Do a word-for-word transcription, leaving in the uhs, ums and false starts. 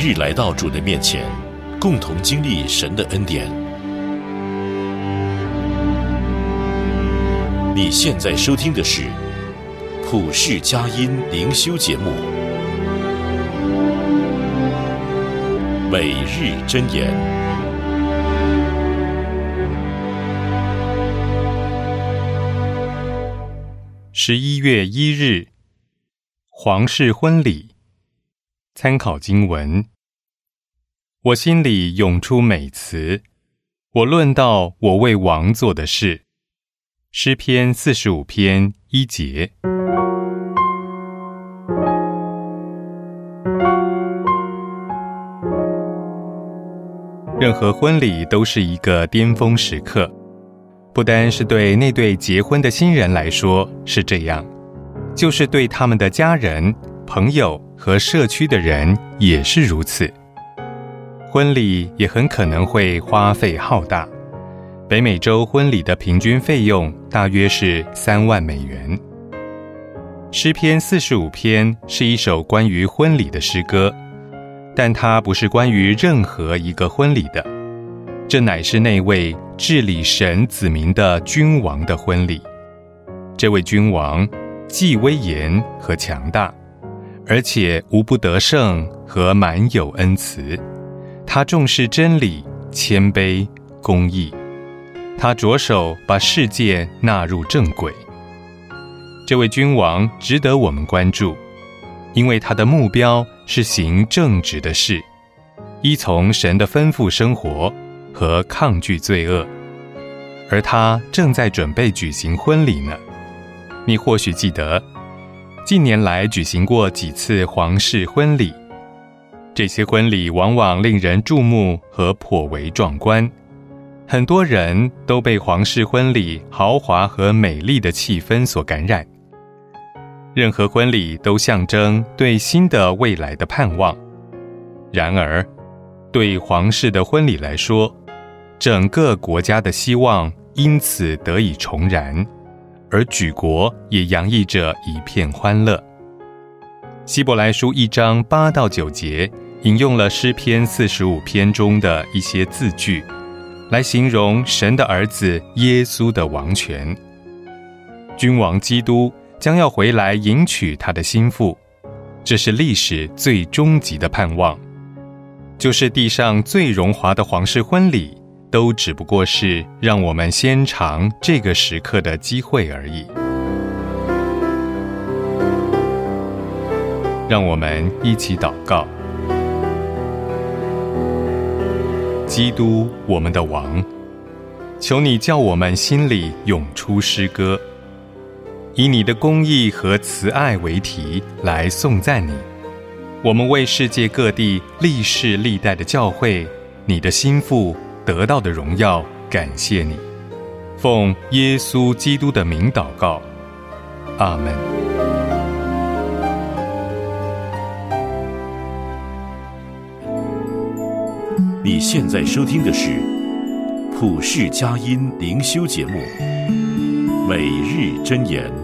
日来到主的面前，共同经历神的恩典。你现在收听的是普世佳音灵修节目，每日箴言。 十一月一日，皇室婚礼。参考经文：我心里涌出美词，我论到我为王做的事。诗篇四十五篇一节。任何婚礼都是一个巅峰时刻，不单是对那对结婚的新人来说是这样，就是对他们的家人、朋友和社区的人也是如此。婚礼也很可能会花费浩大，北美洲婚礼的平均费用大约是三万美元。诗篇四十五篇是一首关于婚礼的诗歌，但它不是关于任何一个婚礼的，这乃是那位治理神子民的君王的婚礼。这位君王既威严和强大，而且无不得胜和满有恩慈。他重视真理、谦卑、公义。他着手把世界纳入正轨。这位君王值得我们关注，因为他的目标是行正直的事，依从神的吩咐生活和抗拒罪恶。而他正在准备举行婚礼呢。你或许记得，近年来举行过几次皇室婚礼，这些婚礼往往令人注目和颇为壮观。很多人都被皇室婚礼豪华和美丽的气氛所感染。任何婚礼都象征对新的未来的盼望。然而，对皇室的婚礼来说，整个国家的希望因此得以重燃，而举国也洋溢着一片欢乐。希伯来书一章八到九节引用了诗篇四十五篇中的一些字句，来形容神的儿子耶稣的王权。君王基督将要回来迎娶他的心腹，这是历史最终极的盼望。就是地上最荣华的皇室婚礼，都只不过是让我们先尝这个时刻的机会而已。让我们一起祷告。基督，我们的王，求你叫我们心里涌出诗歌，以你的公义和慈爱为题来颂赞你。我们为世界各地历世历代的教会，你的心腹得到的荣耀，感谢你。奉耶稣基督的名祷告，阿们。 你现在收听的是普世佳音灵修节目，每日箴言。